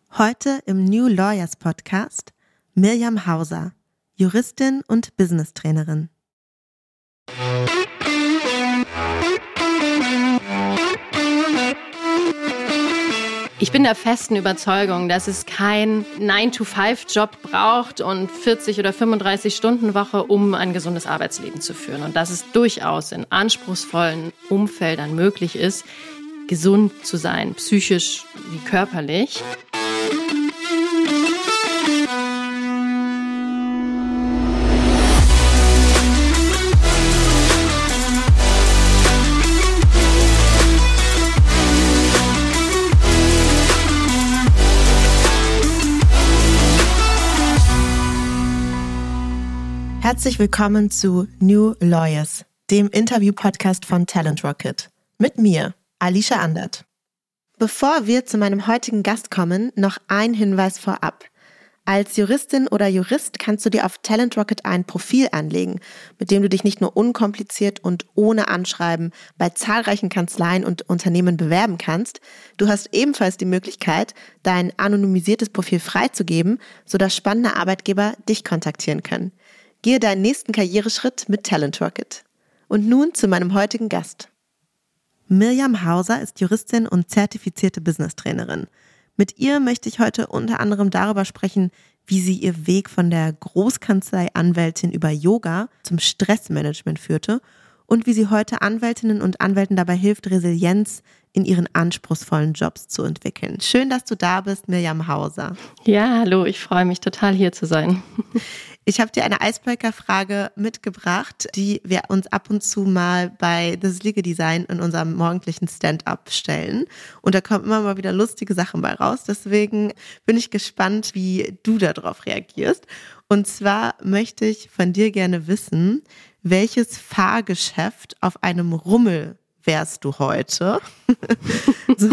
Heute im New Lawyers Podcast Mirjam Hauser, Juristin und Business-Trainerin. Ich bin der festen Überzeugung, dass es kein 9-to-5-Job braucht und 40 oder 35-Stunden-Woche, um ein gesundes Arbeitsleben zu führen. Und dass es durchaus in anspruchsvollen Umfeldern möglich ist, gesund zu sein, psychisch wie körperlich. Herzlich willkommen zu New Lawyers, dem Interview-Podcast von Talent Rocket. Mit mir, Alicia Andert. Bevor wir zu meinem heutigen Gast kommen, noch ein Hinweis vorab. Als Juristin oder Jurist kannst du dir auf Talent Rocket ein Profil anlegen, mit dem du dich nicht nur unkompliziert und ohne Anschreiben bei zahlreichen Kanzleien und Unternehmen bewerben kannst, du hast ebenfalls die Möglichkeit, dein anonymisiertes Profil freizugeben, sodass spannende Arbeitgeber dich kontaktieren können. Gehe deinen nächsten Karriereschritt mit Talent Rocket. Und nun zu meinem heutigen Gast. Mirjam Hauser ist Juristin und zertifizierte Business-Trainerin. Mit ihr möchte ich heute unter anderem darüber sprechen, wie sie ihr Weg von der Großkanzlei-Anwältin über Yoga zum Stressmanagement führte und wie sie heute Anwältinnen und Anwälten dabei hilft, Resilienz in ihren anspruchsvollen Jobs zu entwickeln. Schön, dass du da bist, Mirjam Hauser. Ja, hallo, ich freue mich total, hier zu sein. Ich habe dir eine Icebreaker-Frage mitgebracht, die wir uns ab und zu mal bei Das Legal Design in unserem morgendlichen Stand-up stellen. Und da kommen immer mal wieder lustige Sachen bei raus. Deswegen bin ich gespannt, wie du darauf reagierst. Und zwar möchte ich von dir gerne wissen, welches Fahrgeschäft auf einem Rummel wärst du heute? so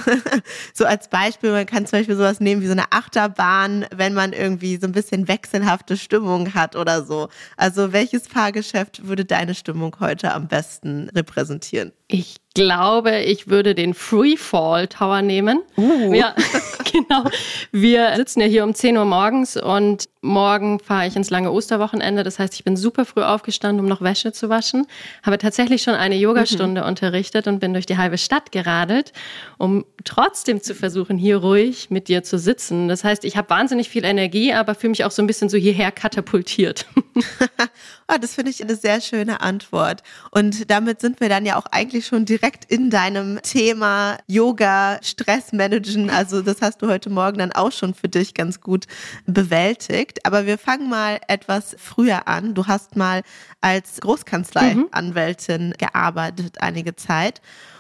als Beispiel, man kann zum Beispiel sowas nehmen wie so eine Achterbahn, wenn man irgendwie so ein bisschen wechselhafte Stimmung hat oder so. Also welches Fahrgeschäft würde deine Stimmung heute am besten repräsentieren? Ich glaube, ich würde den Freefall Tower nehmen. Ja, genau. Wir sitzen ja hier um 10 Uhr morgens und morgen fahre ich ins lange Osterwochenende. Das heißt, ich bin super früh aufgestanden, um noch Wäsche zu waschen. Habe tatsächlich schon eine Yogastunde unterrichtet und bin durch die halbe Stadt geradelt, um trotzdem zu versuchen, hier ruhig mit dir zu sitzen. Das heißt, ich habe wahnsinnig viel Energie, aber fühle mich auch so ein bisschen so hierher katapultiert. Das finde ich eine sehr schöne Antwort. Und damit sind wir dann ja auch eigentlich schon direkt in deinem Thema Yoga, Stressmanagen. Also das hast du heute Morgen dann auch schon für dich ganz gut bewältigt. Aber wir fangen mal etwas früher an. Du hast mal als Großkanzlei-Anwältin gearbeitet einige Zeit.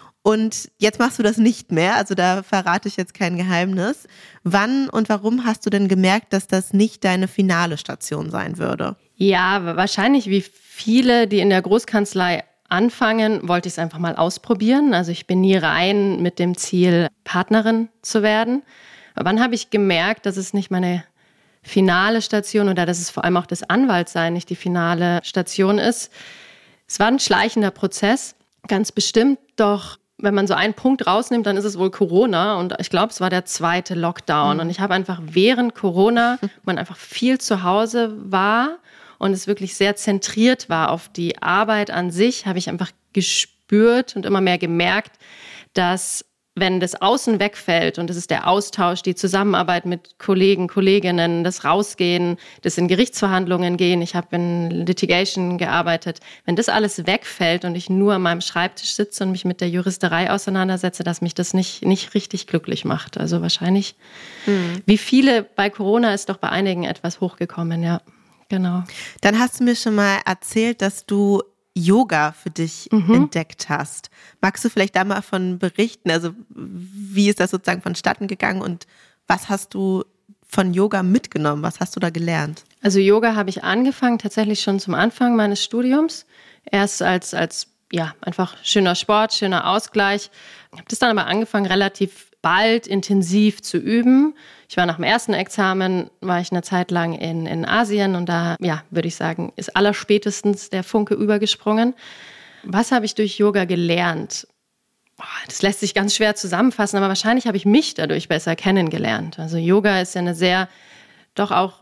Und jetzt machst du das nicht mehr, also da verrate ich jetzt kein Geheimnis. Wann und warum hast du denn gemerkt, dass das nicht deine finale Station sein würde? Ja, wahrscheinlich wie viele, die in der Großkanzlei anfangen, wollte ich es einfach mal ausprobieren. Also ich bin nie rein mit dem Ziel, Partnerin zu werden. Aber wann habe ich gemerkt, dass es nicht meine finale Station oder dass es vor allem auch das Anwaltsein nicht die finale Station ist? Es war ein schleichender Prozess, ganz bestimmt, doch wenn man so einen Punkt rausnimmt, dann ist es wohl Corona und ich glaube, es war der zweite Lockdown und ich habe einfach während Corona, wo man einfach viel zu Hause war und es wirklich sehr zentriert war auf die Arbeit an sich, habe ich einfach gespürt und immer mehr gemerkt, dass wenn das Außen wegfällt und das ist der Austausch, die Zusammenarbeit mit Kollegen, Kolleginnen, das Rausgehen, das in Gerichtsverhandlungen gehen, ich habe in Litigation gearbeitet, wenn das alles wegfällt und ich nur an meinem Schreibtisch sitze und mich mit der Juristerei auseinandersetze, dass mich das nicht richtig glücklich macht. Also wahrscheinlich, wie viele bei Corona ist doch bei einigen etwas hochgekommen, ja, genau. Dann hast du mir schon mal erzählt, dass du Yoga für dich entdeckt hast. Magst du vielleicht da mal von berichten? Also wie ist das sozusagen vonstatten gegangen und was hast du von Yoga mitgenommen? Was hast du da gelernt? Also Yoga habe ich angefangen tatsächlich schon zum Anfang meines Studiums. Erst als einfach schöner Sport, schöner Ausgleich. Ich habe das dann aber angefangen, relativ bald intensiv zu üben. Ich war nach dem ersten Examen, war ich eine Zeit lang in Asien und da, würde ich sagen, ist allerspätestens der Funke übergesprungen. Was habe ich durch Yoga gelernt? das lässt sich ganz schwer zusammenfassen, aber wahrscheinlich habe ich mich dadurch besser kennengelernt. Also Yoga ist ja eine sehr, doch auch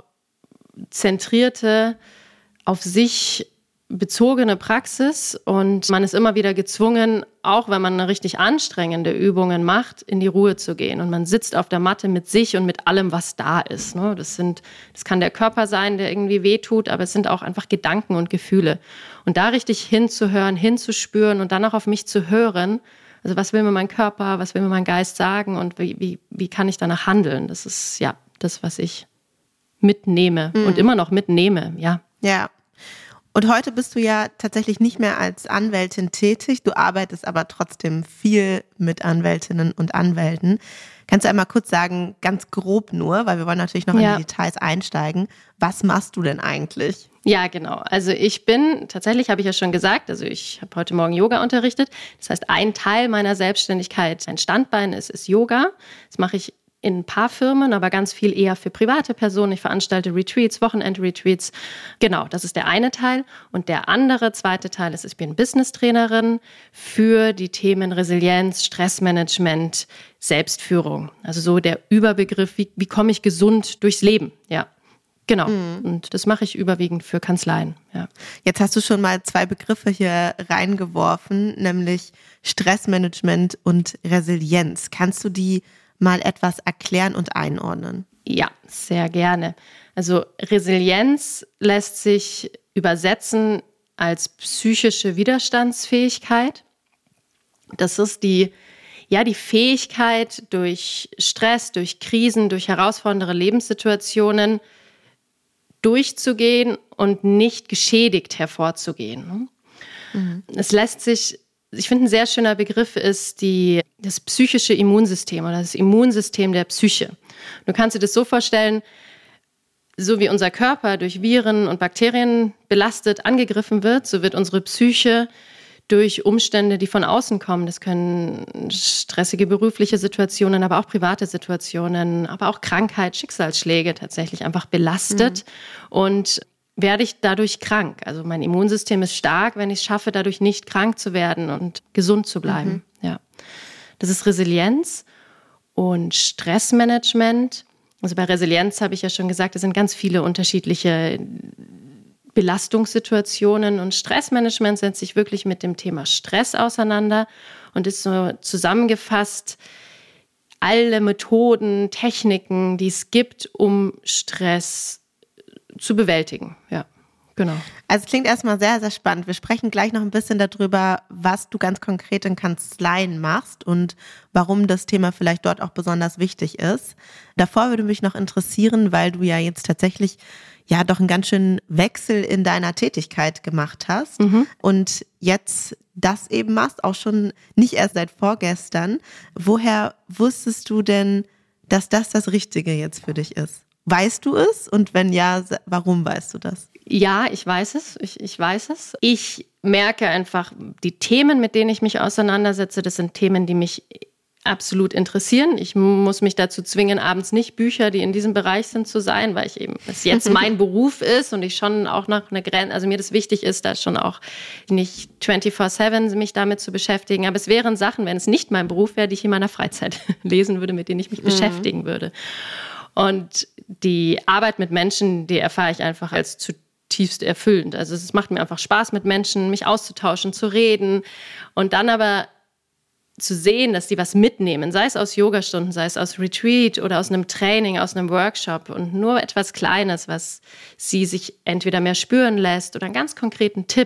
zentrierte, auf sich bezogene Praxis und man ist immer wieder gezwungen, auch wenn man eine richtig anstrengende Übungen macht, in die Ruhe zu gehen. Und man sitzt auf der Matte mit sich und mit allem, was da ist. Das kann der Körper sein, der irgendwie wehtut, aber es sind auch einfach Gedanken und Gefühle. Und da richtig hinzuhören, hinzuspüren und dann auch auf mich zu hören, also was will mir mein Körper, was will mir mein Geist sagen und wie kann ich danach handeln? Das ist ja das, was ich mitnehme und immer noch mitnehme, ja. Ja. Und heute bist du ja tatsächlich nicht mehr als Anwältin tätig. Du arbeitest aber trotzdem viel mit Anwältinnen und Anwälten. Kannst du einmal kurz sagen, ganz grob nur, weil wir wollen natürlich noch in die Details einsteigen. Was machst du denn eigentlich? Ja, genau. Also ich bin, tatsächlich habe ich ja schon gesagt, also ich habe heute Morgen Yoga unterrichtet. Das heißt, ein Teil meiner Selbstständigkeit, ein Standbein ist Yoga. Das mache ich in ein paar Firmen, aber ganz viel eher für private Personen. Ich veranstalte Retreats, Wochenend-Retreats. Genau, das ist der eine Teil. Und der zweite Teil ist, ich bin Business-Trainerin für die Themen Resilienz, Stressmanagement, Selbstführung. Also so der Überbegriff, wie komme ich gesund durchs Leben, ja. Genau, und das mache ich überwiegend für Kanzleien. Ja. Jetzt hast du schon mal 2 Begriffe hier reingeworfen, nämlich Stressmanagement und Resilienz. Kannst du die mal etwas erklären und einordnen? Ja, sehr gerne. Also Resilienz lässt sich übersetzen als psychische Widerstandsfähigkeit. Das ist die Fähigkeit, durch Stress, durch Krisen, durch herausfordernde Lebenssituationen durchzugehen und nicht geschädigt hervorzugehen. Es lässt sich, ich finde, ein sehr schöner Begriff ist das psychische Immunsystem oder das Immunsystem der Psyche. Du kannst dir das so vorstellen, so wie unser Körper durch Viren und Bakterien belastet, angegriffen wird, so wird unsere Psyche durch Umstände, die von außen kommen. Das können stressige berufliche Situationen, aber auch private Situationen, aber auch Krankheit, Schicksalsschläge tatsächlich einfach belastet und werde ich dadurch krank. Also mein Immunsystem ist stark, wenn ich es schaffe, dadurch nicht krank zu werden und gesund zu bleiben. Ja. Das ist Resilienz und Stressmanagement. Also bei Resilienz habe ich ja schon gesagt, es sind ganz viele unterschiedliche Belastungssituationen und Stressmanagement setzt sich wirklich mit dem Thema Stress auseinander und ist so zusammengefasst alle Methoden, Techniken, die es gibt, um Stress zu bewältigen. Ja, genau. Also es klingt erstmal sehr, sehr spannend. Wir sprechen gleich noch ein bisschen darüber, was du ganz konkret in Kanzleien machst und warum das Thema vielleicht dort auch besonders wichtig ist. Davor würde mich noch interessieren, weil du ja jetzt tatsächlich doch einen ganz schönen Wechsel in deiner Tätigkeit gemacht hast und jetzt das eben machst, auch schon nicht erst seit vorgestern. Woher wusstest du denn, dass das Richtige jetzt für dich ist? Weißt du es? Und wenn ja, warum weißt du das? Ja, ich weiß es. Ich weiß es. Ich merke einfach, die Themen, mit denen ich mich auseinandersetze, das sind Themen, die mich absolut interessieren. Ich muss mich dazu zwingen, abends nicht Bücher, die in diesem Bereich sind, zu sein, weil das jetzt mein Beruf ist und ich schon auch noch eine Grenze, also mir das wichtig ist, da schon auch nicht 24/7 mich damit zu beschäftigen. Aber es wären Sachen, wenn es nicht mein Beruf wäre, die ich in meiner Freizeit lesen würde, mit denen ich mich beschäftigen würde. Und die Arbeit mit Menschen, die erfahre ich einfach als zutiefst erfüllend. Also es macht mir einfach Spaß, mit Menschen mich auszutauschen, zu reden und dann aber zu sehen, dass die was mitnehmen, sei es aus Yogastunden, sei es aus Retreat oder aus einem Training, aus einem Workshop und nur etwas Kleines, was sie sich entweder mehr spüren lässt oder einen ganz konkreten Tipp,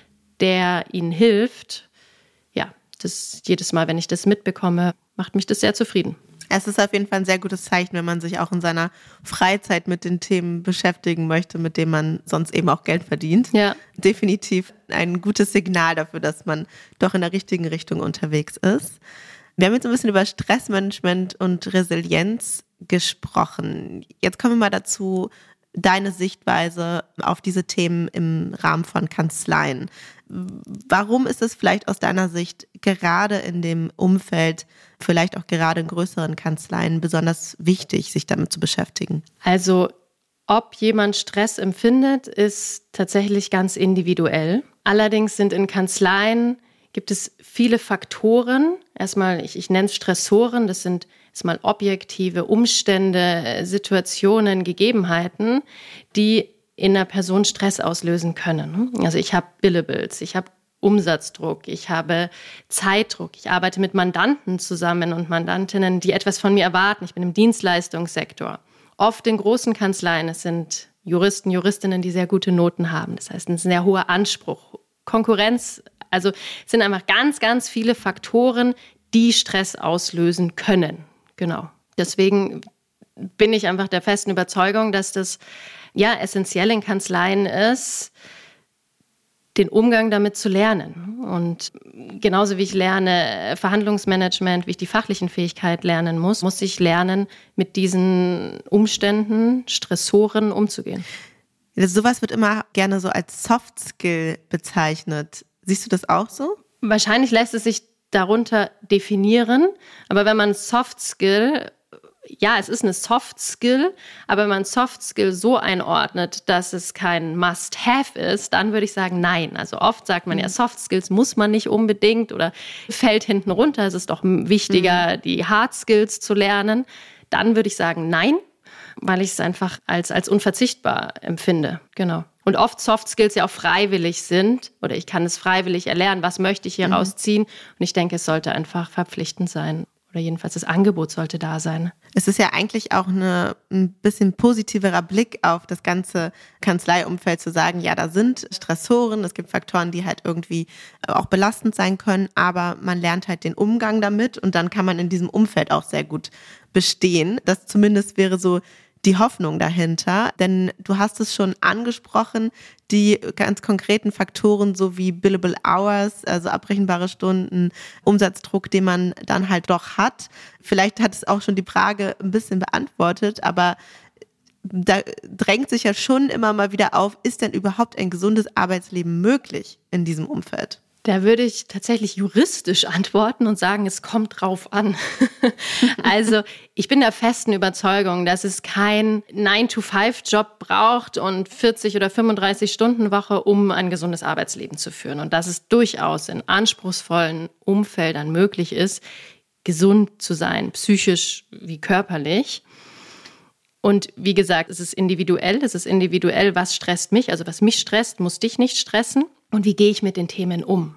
der ihnen hilft. Ja, das jedes Mal, wenn ich das mitbekomme, macht mich das sehr zufrieden. Es ist auf jeden Fall ein sehr gutes Zeichen, wenn man sich auch in seiner Freizeit mit den Themen beschäftigen möchte, mit denen man sonst eben auch Geld verdient. Ja. Definitiv ein gutes Signal dafür, dass man doch in der richtigen Richtung unterwegs ist. Wir haben jetzt ein bisschen über Stressmanagement und Resilienz gesprochen. Jetzt kommen wir mal dazu, deine Sichtweise auf diese Themen im Rahmen von Kanzleien. Warum ist es vielleicht aus deiner Sicht gerade in dem Umfeld, vielleicht auch gerade in größeren Kanzleien, besonders wichtig, sich damit zu beschäftigen? Also, ob jemand Stress empfindet, ist tatsächlich ganz individuell. Allerdings sind in Kanzleien gibt es viele Faktoren. Erstmal, ich nenne es Stressoren, das sind erstmal objektive Umstände, Situationen, Gegebenheiten, die in einer Person Stress auslösen können. Also ich habe Billables, ich habe Umsatzdruck, ich habe Zeitdruck, ich arbeite mit Mandanten zusammen und Mandantinnen, die etwas von mir erwarten. Ich bin im Dienstleistungssektor. Oft in großen Kanzleien, es sind Juristen, Juristinnen, die sehr gute Noten haben. Das heißt, ein sehr hoher Anspruch, Konkurrenz. Also es sind einfach ganz, ganz viele Faktoren, die Stress auslösen können. Genau. Deswegen bin ich einfach der festen Überzeugung, dass das essentiell in Kanzleien ist, den Umgang damit zu lernen. Und genauso wie ich lerne Verhandlungsmanagement, wie ich die fachlichen Fähigkeiten lernen muss ich lernen, mit diesen Umständen, Stressoren umzugehen. Sowas wird immer gerne so als Soft Skill bezeichnet. Siehst du das auch so? Wahrscheinlich lässt es sich darunter definieren, aber wenn man Soft Skill, es ist eine Soft Skill, aber wenn man Soft Skill so einordnet, dass es kein Must-Have ist, dann würde ich sagen, nein. Also oft sagt man ja, Soft Skills muss man nicht unbedingt oder fällt hinten runter. Es ist doch wichtiger, die Hard Skills zu lernen. Dann würde ich sagen, nein, weil ich es einfach als unverzichtbar empfinde. Genau. Und oft Soft Skills ja auch freiwillig sind oder ich kann es freiwillig erlernen, was möchte ich hier rausziehen. Und ich denke, es sollte einfach verpflichtend sein. Oder jedenfalls das Angebot sollte da sein. Es ist ja eigentlich auch ein bisschen positiverer Blick auf das ganze Kanzleiumfeld zu sagen, ja, da sind Stressoren, es gibt Faktoren, die halt irgendwie auch belastend sein können, aber man lernt halt den Umgang damit und dann kann man in diesem Umfeld auch sehr gut bestehen. Das zumindest wäre so die Hoffnung dahinter, denn du hast es schon angesprochen, die ganz konkreten Faktoren, so wie Billable Hours, also abrechenbare Stunden, Umsatzdruck, den man dann halt doch hat. Vielleicht hat es auch schon die Frage ein bisschen beantwortet, aber da drängt sich ja schon immer mal wieder auf, ist denn überhaupt ein gesundes Arbeitsleben möglich in diesem Umfeld? Da würde ich tatsächlich juristisch antworten und sagen, es kommt drauf an. Also ich bin der festen Überzeugung, dass es kein 9-to-5-Job braucht und 40 oder 35 Stunden Woche, um ein gesundes Arbeitsleben zu führen. Und dass es durchaus in anspruchsvollen Umfeldern möglich ist, gesund zu sein, psychisch wie körperlich. Und wie gesagt, es ist individuell, was stresst mich. Also was mich stresst, muss dich nicht stressen. Und wie gehe ich mit den Themen um?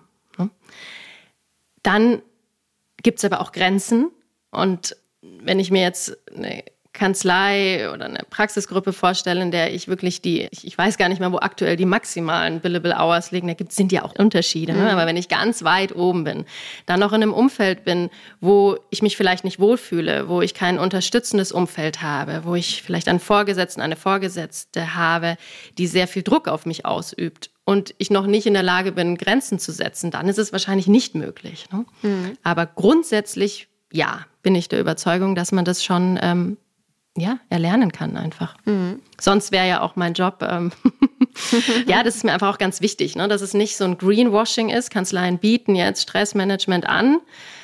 Dann gibt es aber auch Grenzen. Und wenn ich mir jetzt eine Kanzlei oder eine Praxisgruppe vorstelle, in der ich wirklich ich weiß gar nicht mehr, wo aktuell die maximalen Billable Hours liegen, sind ja auch Unterschiede. Ne? Aber wenn ich ganz weit oben bin, dann noch in einem Umfeld bin, wo ich mich vielleicht nicht wohlfühle, wo ich kein unterstützendes Umfeld habe, wo ich vielleicht einen Vorgesetzten, eine Vorgesetzte habe, die sehr viel Druck auf mich ausübt und ich noch nicht in der Lage bin, Grenzen zu setzen, dann ist es wahrscheinlich nicht möglich. Ne? Aber grundsätzlich, bin ich der Überzeugung, dass man das schon erlernen kann einfach. Sonst wäre ja auch mein Job, das ist mir einfach auch ganz wichtig, ne? Dass es nicht so ein Greenwashing ist. Kanzleien bieten jetzt Stressmanagement an.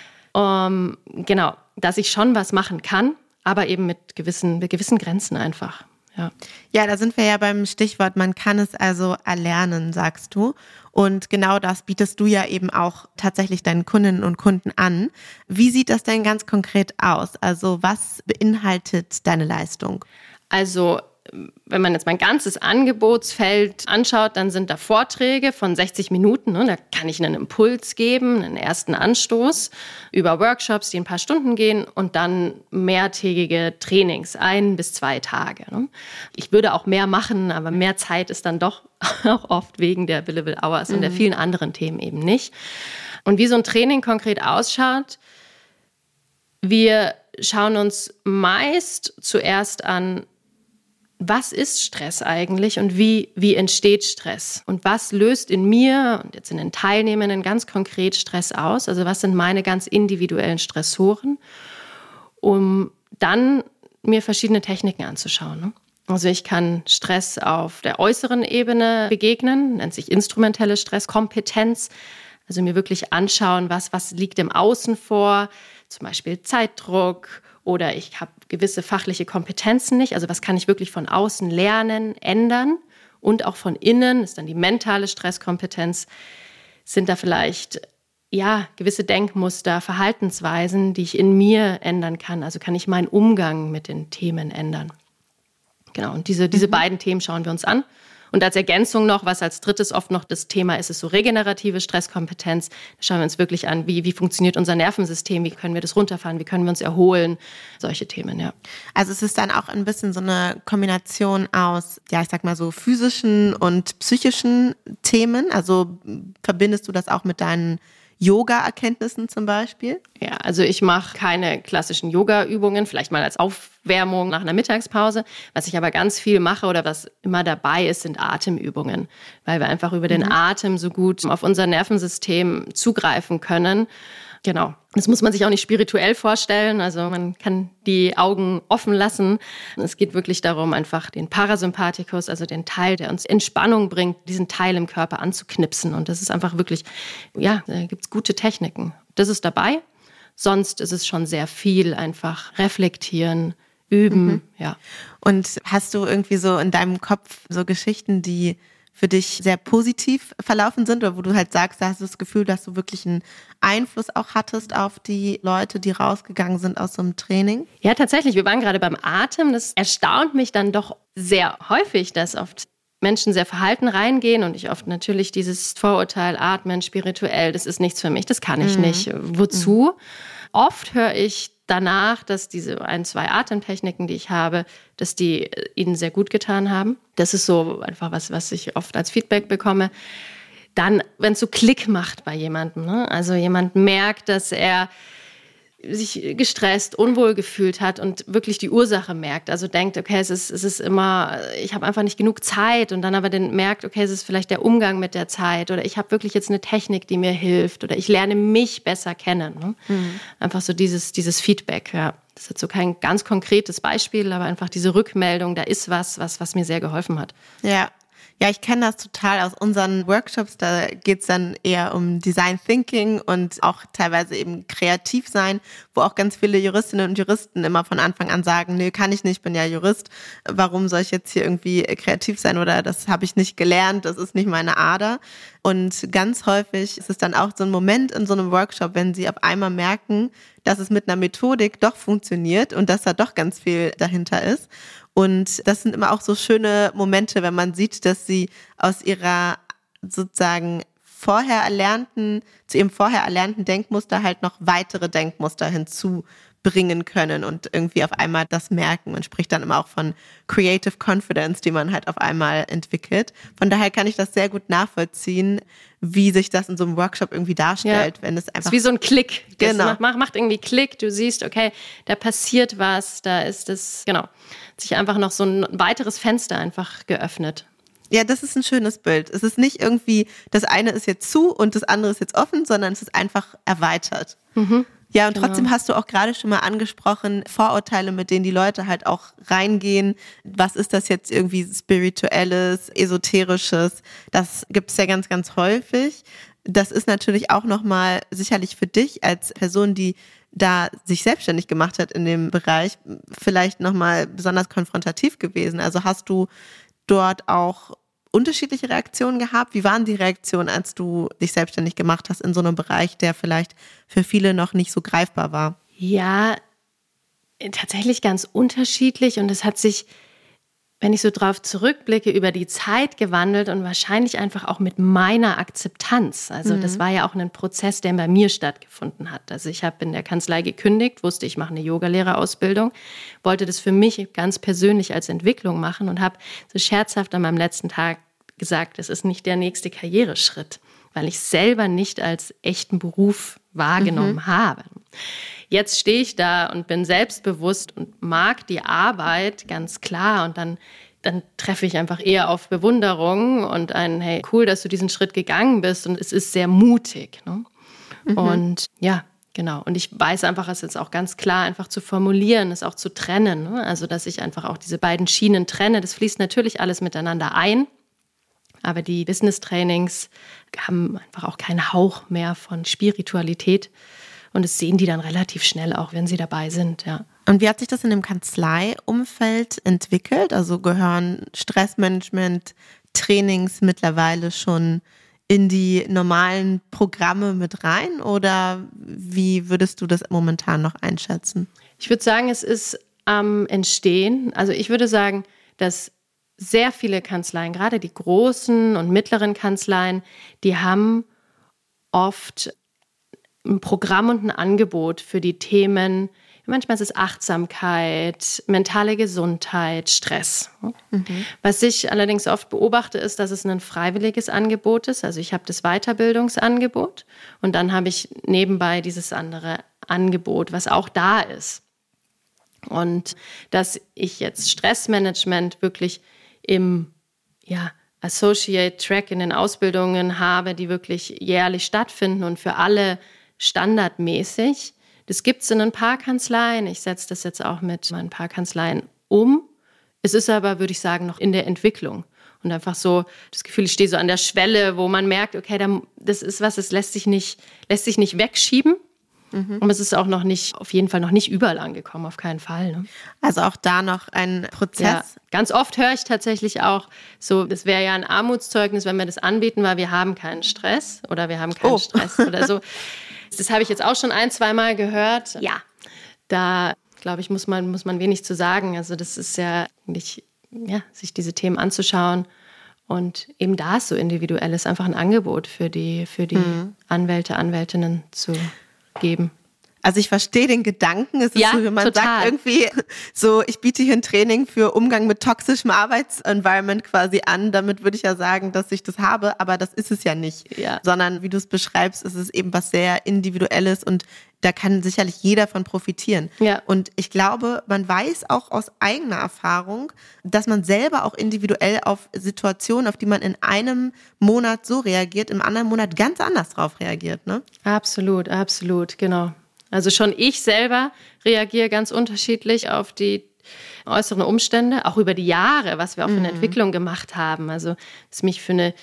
Dass ich schon was machen kann, aber eben mit gewissen Grenzen einfach. Ja, da sind wir ja beim Stichwort, man kann es also erlernen, sagst du. Und genau das bietest du ja eben auch tatsächlich deinen Kundinnen und Kunden an. Wie sieht das denn ganz konkret aus? Also was beinhaltet deine Leistung? Also wenn man jetzt mein ganzes Angebotsfeld anschaut, dann sind da Vorträge von 60 Minuten. Ne? Da kann ich einen Impuls geben, einen ersten Anstoß über Workshops, die ein paar Stunden gehen und dann mehrtägige Trainings, 1 bis 2 Tage. Ne? Ich würde auch mehr machen, aber mehr Zeit ist dann doch auch oft wegen der Billable Hours und der vielen anderen Themen eben nicht. Und wie so ein Training konkret ausschaut, wir schauen uns meist zuerst an, was ist Stress eigentlich und wie entsteht Stress? Und was löst in mir und jetzt in den Teilnehmenden ganz konkret Stress aus? Also was sind meine ganz individuellen Stressoren? Um dann mir verschiedene Techniken anzuschauen. Ne? Also ich kann Stress auf der äußeren Ebene begegnen, nennt sich instrumentelle Stresskompetenz. Also mir wirklich anschauen, was liegt im Außen vor, zum Beispiel Zeitdruck, oder ich habe gewisse fachliche Kompetenzen nicht. Also was kann ich wirklich von außen lernen, ändern? Und auch von innen ist dann die mentale Stresskompetenz. Sind da vielleicht gewisse Denkmuster, Verhaltensweisen, die ich in mir ändern kann. Also kann ich meinen Umgang mit den Themen ändern. Genau, und diese beiden Themen schauen wir uns an. Und als Ergänzung noch, was als drittes oft noch das Thema ist, ist so regenerative Stresskompetenz. Da schauen wir uns wirklich an, wie funktioniert unser Nervensystem, wie können wir das runterfahren, wie können wir uns erholen, solche Themen, ja. Also es ist dann auch ein bisschen so eine Kombination aus, ich sag mal so physischen und psychischen Themen. Also verbindest du das auch mit deinen Yoga-Erkenntnissen zum Beispiel? Ja, also ich mache keine klassischen Yoga-Übungen, vielleicht mal als Aufwärmung nach einer Mittagspause. Was ich aber ganz viel mache oder was immer dabei ist, sind Atemübungen, weil wir einfach über den Atem so gut auf unser Nervensystem zugreifen können. Genau. Das muss man sich auch nicht spirituell vorstellen. Also man kann die Augen offen lassen. Es geht wirklich darum, einfach den Parasympathikus, also den Teil, der uns Entspannung bringt, diesen Teil im Körper anzuknipsen. Und das ist einfach wirklich, da gibt es gute Techniken. Das ist dabei. Sonst ist es schon sehr viel einfach reflektieren, üben, ja. Und hast du irgendwie so in deinem Kopf so Geschichten, die für dich sehr positiv verlaufen sind oder wo du halt sagst, da hast du das Gefühl, dass du wirklich einen Einfluss auch hattest auf die Leute, die rausgegangen sind aus so einem Training? Ja, tatsächlich. Wir waren gerade beim Atem. Das erstaunt mich dann doch sehr häufig, dass oft Menschen sehr verhalten reingehen und ich oft natürlich dieses Vorurteil, Atmen, spirituell, das ist nichts für mich, das kann ich nicht. Wozu? Oft höre ich danach, dass diese 1, 2 Atemtechniken, die ich habe, dass die ihnen sehr gut getan haben. Das ist so einfach was ich oft als Feedback bekomme. Dann, wenn es so Klick macht bei jemandem, ne? Also jemand merkt, dass er sich gestresst, unwohl gefühlt hat und wirklich die Ursache merkt. Also denkt, okay, es ist immer, ich habe einfach nicht genug Zeit und dann aber merkt, okay, es ist vielleicht der Umgang mit der Zeit oder ich habe wirklich jetzt eine Technik, die mir hilft oder ich lerne mich besser kennen. Ne? Einfach so dieses Feedback, ja. Das ist jetzt so kein ganz konkretes Beispiel, aber einfach diese Rückmeldung, da ist was mir sehr geholfen hat. Ja, ich kenne das total aus unseren Workshops. Da geht's dann eher um Design Thinking und auch teilweise eben kreativ sein, wo auch ganz viele Juristinnen und Juristen immer von Anfang an sagen, nee, kann ich nicht, bin ja Jurist. Warum soll ich jetzt hier irgendwie kreativ sein oder das habe ich nicht gelernt, das ist nicht meine Ader. Und ganz häufig ist es dann auch so ein Moment in so einem Workshop, wenn sie auf einmal merken, dass es mit einer Methodik doch funktioniert und dass da doch ganz viel dahinter ist. Und das sind immer auch so schöne Momente, wenn man sieht, dass sie aus ihrer sozusagen zu ihrem vorher erlernten Denkmuster halt noch weitere Denkmuster hinzubringen können und irgendwie auf einmal das merken. Man spricht dann immer auch von Creative Confidence, die man halt auf einmal entwickelt. Von daher kann ich das sehr gut nachvollziehen, wie sich das in so einem Workshop irgendwie darstellt, wenn es einfach... Es ist wie so ein Klick. Genau. Das macht irgendwie Klick. Du siehst, okay, da passiert was, da ist es, sich einfach noch so ein weiteres Fenster einfach geöffnet. Ja, das ist ein schönes Bild. Es ist nicht irgendwie, das eine ist jetzt zu und das andere ist jetzt offen, sondern es ist einfach erweitert. Ja, und trotzdem hast du auch gerade schon mal angesprochen, Vorurteile, mit denen die Leute halt auch reingehen. Was ist das jetzt irgendwie Spirituelles, Esoterisches? Das gibt es ja ganz, ganz häufig. Das ist natürlich auch nochmal sicherlich für dich als Person, die da sich selbstständig gemacht hat in dem Bereich, vielleicht nochmal besonders konfrontativ gewesen. Also hast du dort auch unterschiedliche Reaktionen gehabt? Wie waren die Reaktionen, als du dich selbstständig gemacht hast in so einem Bereich, der vielleicht für viele noch nicht so greifbar war? Ja, tatsächlich ganz unterschiedlich und es hat sich, wenn ich so drauf zurückblicke, über die Zeit gewandelt und wahrscheinlich einfach auch mit meiner Akzeptanz. Also das war ja auch ein Prozess, der bei mir stattgefunden hat. Also ich habe in der Kanzlei gekündigt, wusste, ich mache eine Yogalehrerausbildung, wollte das für mich ganz persönlich als Entwicklung machen und habe so scherzhaft an meinem letzten Tag gesagt, das ist nicht der nächste Karriereschritt, weil ich selber nicht als echten Beruf wahrgenommen habe. Jetzt stehe ich da und bin selbstbewusst und mag die Arbeit ganz klar und dann treffe ich einfach eher auf Bewunderung und hey, cool, dass du diesen Schritt gegangen bist und es ist sehr mutig. Ne? Und ja, genau. Und ich weiß einfach, es ist auch ganz klar einfach zu formulieren, es auch zu trennen. Ne? Also, dass ich einfach auch diese beiden Schienen trenne. Das fließt natürlich alles miteinander ein. Aber die Business-Trainings haben einfach auch keinen Hauch mehr von Spiritualität. Und das sehen die dann relativ schnell auch, wenn sie dabei sind, ja. Und wie hat sich das in dem Kanzleiumfeld entwickelt? Also gehören Stressmanagement-Trainings mittlerweile schon in die normalen Programme mit rein oder wie würdest du das momentan noch einschätzen? Ich würde sagen, es ist am Entstehen. Also ich würde sagen, dass sehr viele Kanzleien, gerade die großen und mittleren Kanzleien, die haben oft ein Programm und ein Angebot für die Themen. Manchmal ist es Achtsamkeit, mentale Gesundheit, Stress. Was ich allerdings oft beobachte, ist, dass es ein freiwilliges Angebot ist. Also ich habe das Weiterbildungsangebot und dann habe ich nebenbei dieses andere Angebot, was auch da ist. Und dass ich jetzt Stressmanagement wirklich im Associate Track in den Ausbildungen habe, die wirklich jährlich stattfinden und für alle standardmäßig. Das gibt es in ein paar Kanzleien. Ich setze das jetzt auch mit ein paar Kanzleien um. Es ist aber, würde ich sagen, noch in der Entwicklung. Und einfach so das Gefühl, ich stehe so an der Schwelle, wo man merkt, okay, das ist was, es lässt sich nicht wegschieben. Und es ist auch auf jeden Fall noch nicht überall angekommen, auf keinen Fall. Ne? Also auch da noch ein Prozess. Ja, ganz oft höre ich tatsächlich auch so, das wäre ja ein Armutszeugnis, wenn wir das anbieten, weil wir haben keinen Stress oder wir haben keinen Stress oder so. Das habe ich jetzt auch schon 1-2 Mal gehört. Ja, da glaube ich, muss man wenig zu sagen. Also das ist ja eigentlich, sich diese Themen anzuschauen und eben da ist so individuell ist einfach ein Angebot für die Anwälte, Anwältinnen zu geben. Also ich verstehe den Gedanken. Es ist so, wie man total sagt, irgendwie so, ich biete hier ein Training für Umgang mit toxischem Arbeitsenvironment quasi an. Damit würde ich ja sagen, dass ich das habe, aber das ist es ja nicht. Ja. Sondern wie du es beschreibst, ist es eben was sehr Individuelles und da kann sicherlich jeder von profitieren. Ja. Und ich glaube, man weiß auch aus eigener Erfahrung, dass man selber auch individuell auf Situationen, auf die man in einem Monat so reagiert, im anderen Monat ganz anders drauf reagiert, ne? Absolut, absolut, genau. Also schon ich selber reagiere ganz unterschiedlich auf die äußeren Umstände, auch über die Jahre, was wir auch für eine Entwicklung gemacht haben. Also was mich für eine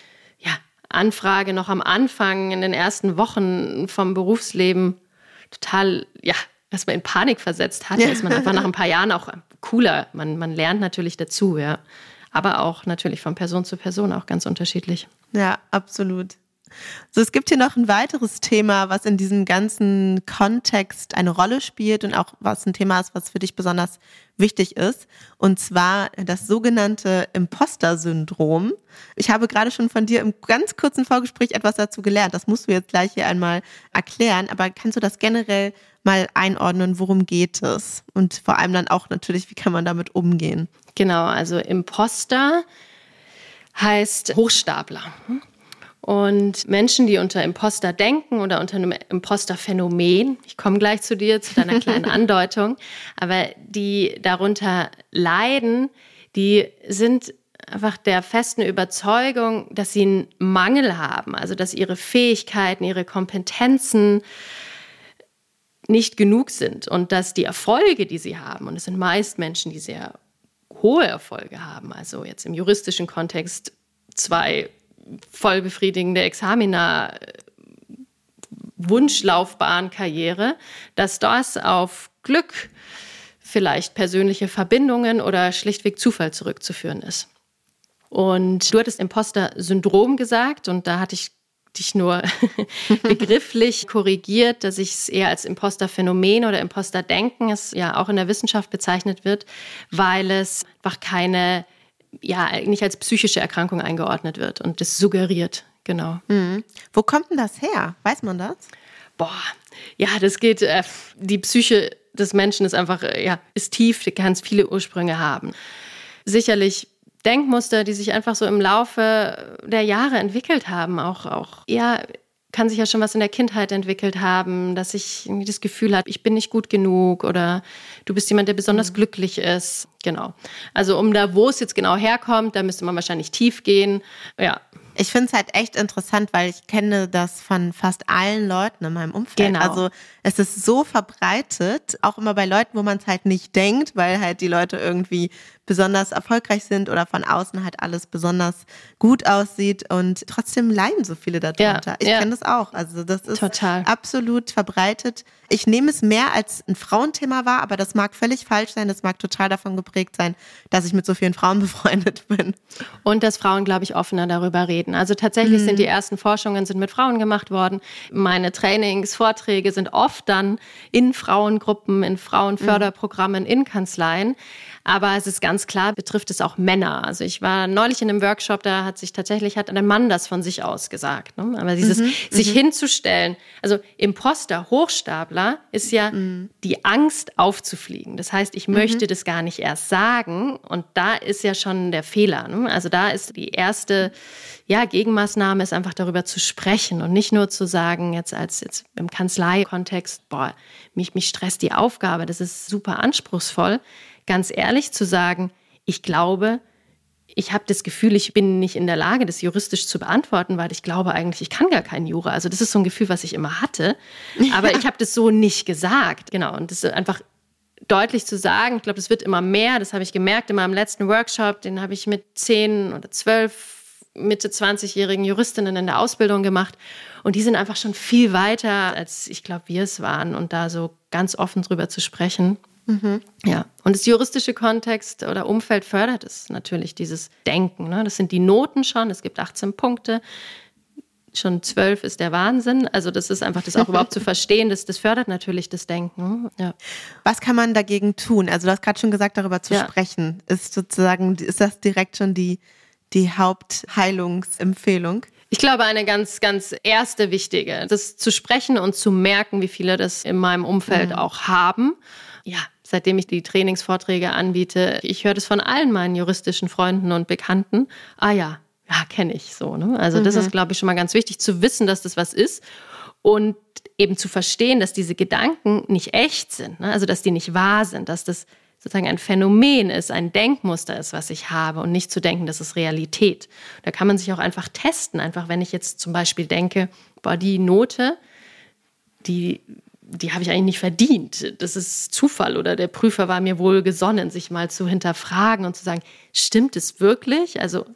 Anfrage noch am Anfang in den ersten Wochen vom Berufsleben total, erstmal in Panik versetzt hat, ist man einfach nach ein paar Jahren auch cooler. Man lernt natürlich dazu, ja. Aber auch natürlich von Person zu Person auch ganz unterschiedlich. Ja, absolut. So, es gibt hier noch ein weiteres Thema, was in diesem ganzen Kontext eine Rolle spielt und auch was ein Thema ist, was für dich besonders wichtig ist. Und zwar das sogenannte Imposter-Syndrom. Ich habe gerade schon von dir im ganz kurzen Vorgespräch etwas dazu gelernt. Das musst du jetzt gleich hier einmal erklären. Aber kannst du das generell mal einordnen? Worum geht es? Und vor allem dann auch natürlich, wie kann man damit umgehen? Genau, also Imposter heißt Hochstapler. Und Menschen, die unter Imposter denken oder unter einem Imposter-Phänomen, ich komme gleich zu dir, zu deiner kleinen Andeutung, aber die darunter leiden, die sind einfach der festen Überzeugung, dass sie einen Mangel haben, also dass ihre Fähigkeiten, ihre Kompetenzen nicht genug sind und dass die Erfolge, die sie haben, und es sind meist Menschen, die sehr hohe Erfolge haben, also jetzt im juristischen Kontext 2 voll befriedigende Examina, Wunschlaufbahn, Karriere, dass das auf Glück, vielleicht persönliche Verbindungen oder schlichtweg Zufall zurückzuführen ist. Und du hattest Imposter-Syndrom gesagt und da hatte ich dich nur begrifflich korrigiert, dass ich es eher als Imposter-Phänomen oder Imposter-Denken, es ja auch in der Wissenschaft bezeichnet wird, weil es einfach nicht als psychische Erkrankung eingeordnet wird und das suggeriert, genau. Wo kommt denn das her? Weiß man das? Das geht, die Psyche des Menschen ist einfach, ist tief, die kann viele Ursprünge haben. Sicherlich Denkmuster, die sich einfach so im Laufe der Jahre entwickelt haben, kann sich ja schon was in der Kindheit entwickelt haben, dass ich irgendwie das Gefühl habe, ich bin nicht gut genug oder du bist jemand, der besonders glücklich ist. Genau. Also wo es jetzt genau herkommt, da müsste man wahrscheinlich tief gehen. Ja. Ich finde es halt echt interessant, weil ich kenne das von fast allen Leuten in meinem Umfeld. Genau. Also es ist so verbreitet, auch immer bei Leuten, wo man es halt nicht denkt, weil halt die Leute irgendwie besonders erfolgreich sind oder von außen halt alles besonders gut aussieht und trotzdem leiden so viele darunter. Ich kenne das auch. Also das ist total absolut verbreitet. Ich nehme es mehr als ein Frauenthema wahr, aber das mag völlig falsch sein. Das mag total davon geprägt sein, dass ich mit so vielen Frauen befreundet bin. Und dass Frauen, glaube ich, offener darüber reden. Also tatsächlich sind die ersten Forschungen sind mit Frauen gemacht worden. Meine Trainings, Vorträge sind oft dann in Frauengruppen, in Frauenförderprogrammen, in Kanzleien. Aber es ist ganz klar, betrifft es auch Männer. Also ich war neulich in einem Workshop, da hat ein Mann das von sich aus gesagt. Ne? Aber dieses sich hinzustellen, also Imposter, Hochstapler ist ja die Angst aufzufliegen. Das heißt, ich möchte das gar nicht erst sagen und da ist ja schon der Fehler. Ne? Also da ist die erste Gegenmaßnahme ist einfach darüber zu sprechen und nicht nur zu sagen, jetzt im Kanzleikontext, mich stresst die Aufgabe, das ist super anspruchsvoll. Ganz ehrlich zu sagen, ich glaube, ich habe das Gefühl, ich bin nicht in der Lage, das juristisch zu beantworten, weil ich glaube eigentlich, ich kann gar keinen Jura. Also das ist so ein Gefühl, was ich immer hatte. Aber ich habe das so nicht gesagt. Genau. Und das ist einfach deutlich zu sagen. Ich glaube, das wird immer mehr. Das habe ich gemerkt in meinem letzten Workshop. Den habe ich mit 10 oder 12 Mitte 20-jährigen Juristinnen in der Ausbildung gemacht. Und die sind einfach schon viel weiter, als ich glaube, wir es waren. Und da so ganz offen drüber zu sprechen. Ja, und das juristische Kontext oder Umfeld fördert es natürlich, dieses Denken. Ne? Das sind die Noten schon, es gibt 18 Punkte, schon 12 ist der Wahnsinn. Also das ist einfach, das auch überhaupt zu verstehen, das fördert natürlich das Denken. Ja. Was kann man dagegen tun? Also du hast gerade schon gesagt, darüber zu sprechen. Ist das direkt schon die Hauptheilungsempfehlung? Ich glaube, eine ganz, ganz erste wichtige, das zu sprechen und zu merken, wie viele das in meinem Umfeld auch haben. Ja, seitdem ich die Trainingsvorträge anbiete, ich höre das von allen meinen juristischen Freunden und Bekannten. Kenne ich so. Ne? Also das ist, glaube ich, schon mal ganz wichtig, zu wissen, dass das was ist und eben zu verstehen, dass diese Gedanken nicht echt sind, ne? Also dass die nicht wahr sind, dass das sozusagen ein Phänomen ist, ein Denkmuster ist, was ich habe und nicht zu denken, das ist Realität. Da kann man sich auch einfach testen. Einfach, wenn ich jetzt zum Beispiel denke, die Note, die habe ich eigentlich nicht verdient. Das ist Zufall oder der Prüfer war mir wohl gesonnen, sich mal zu hinterfragen und zu sagen, stimmt es wirklich? Also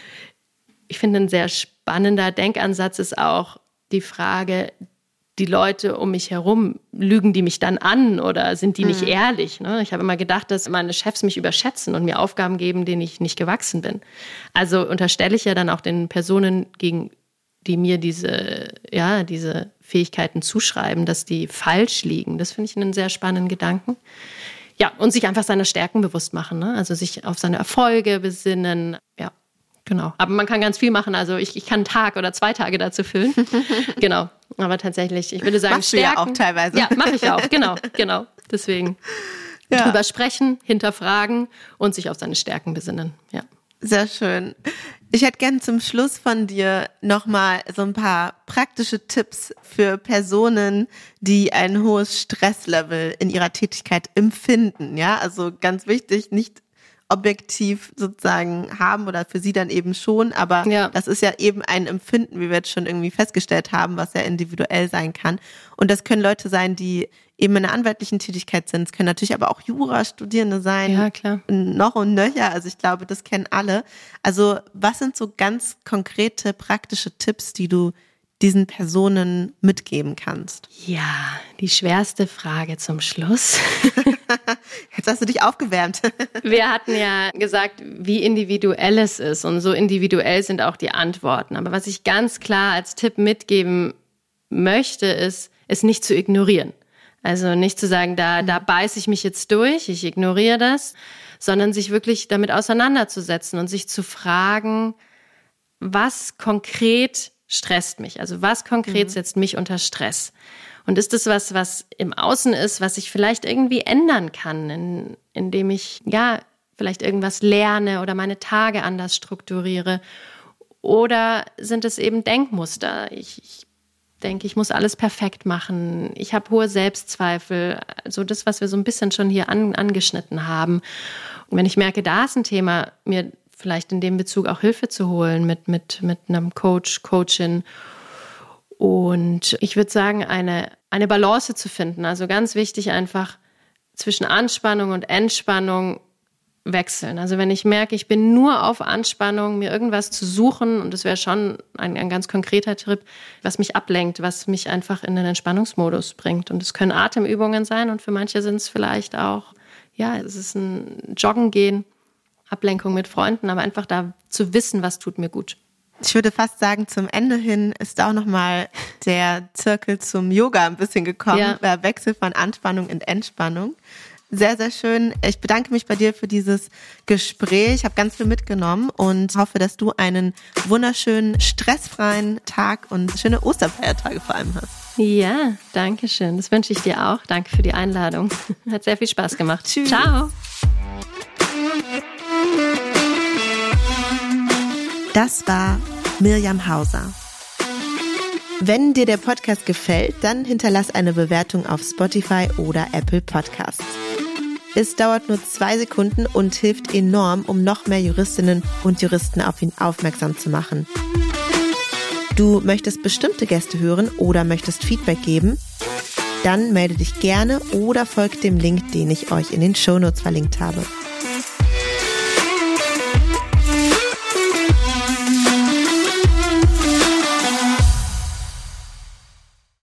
ich finde, ein sehr spannender Denkansatz ist auch die Frage, die Leute um mich herum, lügen die mich dann an oder sind die nicht ehrlich? Ne? Ich habe immer gedacht, dass meine Chefs mich überschätzen und mir Aufgaben geben, denen ich nicht gewachsen bin. Also unterstelle ich ja dann auch den Personen gegen die mir diese Fähigkeiten zuschreiben, dass die falsch liegen. Das finde ich einen sehr spannenden Gedanken. Ja, und sich einfach seiner Stärken bewusst machen, ne? Also sich auf seine Erfolge besinnen. Ja, genau. Aber man kann ganz viel machen. Also ich kann einen Tag oder 2 Tage dazu füllen. Genau. Aber tatsächlich, ich würde sagen, machst Stärken. Du ja auch teilweise. Ja, mache ich auch. Genau. Deswegen drüber sprechen, hinterfragen und sich auf seine Stärken besinnen. Ja. Sehr schön. Ich hätte gerne zum Schluss von dir nochmal so ein paar praktische Tipps für Personen, die ein hohes Stresslevel in ihrer Tätigkeit empfinden. Ja, also ganz wichtig, nicht objektiv sozusagen haben oder für sie dann eben schon, aber das ist ja eben ein Empfinden, wie wir jetzt schon irgendwie festgestellt haben, was ja individuell sein kann. Und das können Leute sein, die eben in einer anwaltlichen Tätigkeit sind. Es können natürlich aber auch Jurastudierende sein. Ja, klar. Noch und nöcher. Also ich glaube, das kennen alle. Also was sind so ganz konkrete, praktische Tipps, die du diesen Personen mitgeben kannst? Ja, die schwerste Frage zum Schluss. Jetzt hast du dich aufgewärmt. Wir hatten ja gesagt, wie individuell es ist und so individuell sind auch die Antworten. Aber was ich ganz klar als Tipp mitgeben möchte, ist, es nicht zu ignorieren. Also nicht zu sagen, da beiße ich mich jetzt durch, ich ignoriere das, sondern sich wirklich damit auseinanderzusetzen und sich zu fragen, was konkret stresst mich? Also was konkret setzt mich unter Stress? Und ist das was im Außen ist, was ich vielleicht irgendwie ändern kann, indem ich vielleicht irgendwas lerne oder meine Tage anders strukturiere? Oder sind es eben Denkmuster? Ich denke, ich muss alles perfekt machen. Ich habe hohe Selbstzweifel. Also das, was wir so ein bisschen schon hier angeschnitten haben. Und wenn ich merke, da ist ein Thema, mir vielleicht in dem Bezug auch Hilfe zu holen mit einem Coach, Coachin. Und ich würde sagen, eine Balance zu finden. Also ganz wichtig einfach zwischen Anspannung und Entspannung wechseln. Also wenn ich merke, ich bin nur auf Anspannung, mir irgendwas zu suchen, und das wäre schon ein ganz konkreter Tipp, was mich ablenkt, was mich einfach in den Entspannungsmodus bringt. Und es können Atemübungen sein und für manche sind es vielleicht auch, es ist ein Joggen gehen, Ablenkung mit Freunden, aber einfach da zu wissen, was tut mir gut. Ich würde fast sagen, zum Ende hin ist auch nochmal der Zirkel zum Yoga ein bisschen gekommen, der Wechsel von Anspannung in Entspannung. Sehr, sehr schön. Ich bedanke mich bei dir für dieses Gespräch. Ich habe ganz viel mitgenommen und hoffe, dass du einen wunderschönen, stressfreien Tag und schöne Osterfeiertage vor allem hast. Ja, danke schön. Das wünsche ich dir auch. Danke für die Einladung. Hat sehr viel Spaß gemacht. Tschüss. Ciao. Das war Mirjam Hauser. Wenn dir der Podcast gefällt, dann hinterlass eine Bewertung auf Spotify oder Apple Podcasts. Es dauert nur 2 Sekunden und hilft enorm, um noch mehr Juristinnen und Juristen auf ihn aufmerksam zu machen. Du möchtest bestimmte Gäste hören oder möchtest Feedback geben? Dann melde dich gerne oder folg dem Link, den ich euch in den Shownotes verlinkt habe.